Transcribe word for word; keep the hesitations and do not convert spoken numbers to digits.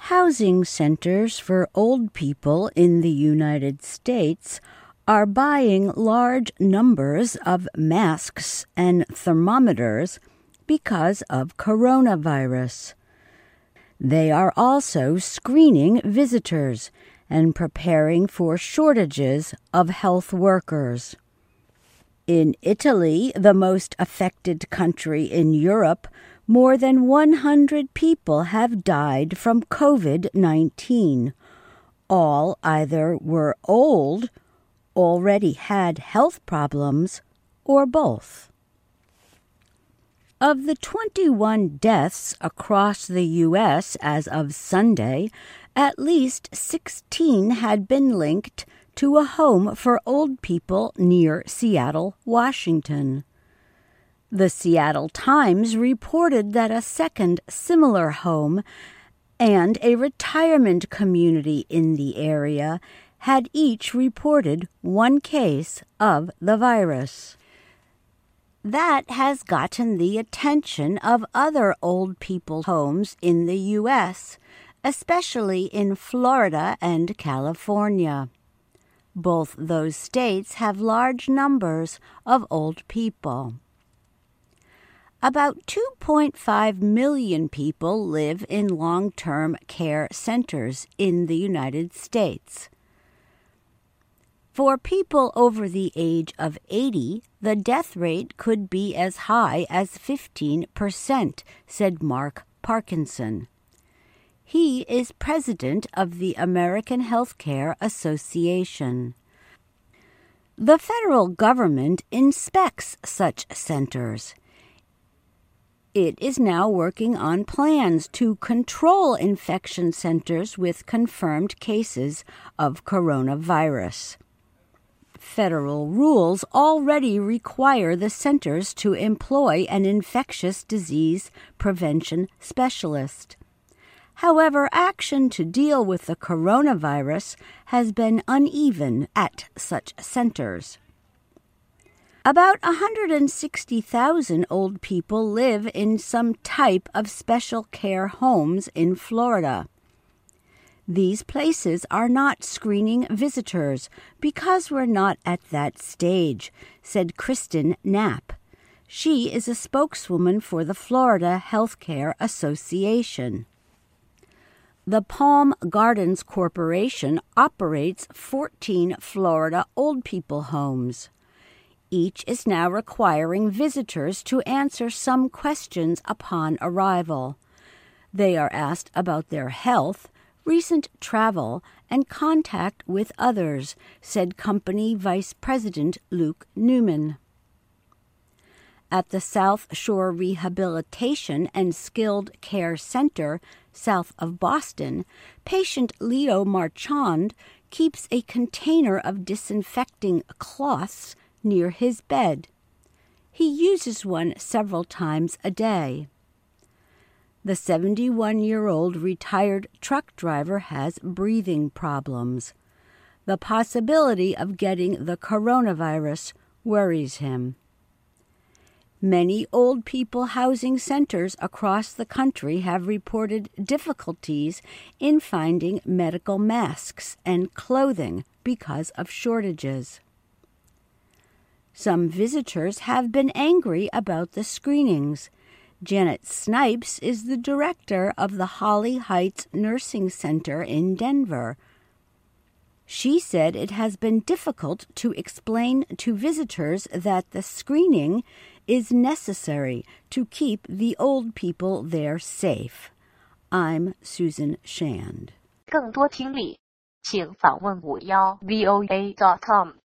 Housing centers for old people in the United States are buying large numbers of masks and thermometers because of coronavirus. They are also screening visitors and preparing for shortages of health workers. In Italy, the most affected country in Europe, more than one hundred people have died from COVID nineteen. All either were old, already had health problems, or both. Of the twenty-one deaths across the U S as of Sunday, at least sixteen had been linked to a home for old people near Seattle, Washington. The Seattle Times reported that a second similar home and a retirement community in the area had each reported one case of the virus. That has gotten the attention of other old people's homes in the U S, especially in Florida and California. Both those states have large numbers of old people. About two point five million people live in long-term care centers in the United States. For people over the age of eighty, the death rate could be as high as fifteen percent, said Mark Parkinson. He is president of the American Healthcare Association. The federal government inspects such centers. It is now working on plans to control infection centers with confirmed cases of coronavirus. Federal rules already require the centers to employ an infectious disease prevention specialist. However, action to deal with the coronavirus has been uneven at such centers. About one hundred sixty thousand old people live in some type of special care homes in Florida. These places are not screening visitors because we're not at that stage, said Kristen Knapp. She is a spokeswoman for the Florida Healthcare Association. The Palm Gardens Corporation operates fourteen Florida old people homes. Each is now requiring visitors to answer some questions upon arrival. They are asked about their health, recent travel, and contact with others, said company Vice President Luke Newman. At the South Shore Rehabilitation and Skilled Care Center, south of Boston, patient Leo Marchand keeps a container of disinfecting cloths near his bed. He uses one several times a day. The seventy-one-year-old retired truck driver has breathing problems. The possibility of getting the coronavirus worries him. Many old people housing centers across the country have reported difficulties in finding medical masks and clothing because of shortages. Some visitors have been angry about the screenings. Janet Snipes is the director of the Holly Heights Nursing Center in Denver. She said it has been difficult to explain to visitors that the screening is necessary to keep the old people there safe. I'm Susan Shand. 更多听力，请访问五幺 V O A dot com。